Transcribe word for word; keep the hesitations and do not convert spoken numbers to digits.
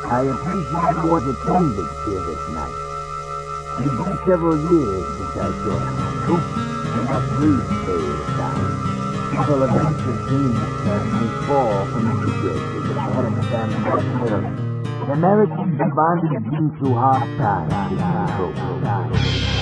I appreciate your attendance here this night. It's been several years since I saw you, and I please stay aside. Several events have seen me fall from the bridge at the bottom of San Hill. The Americans have bonded due to hard times.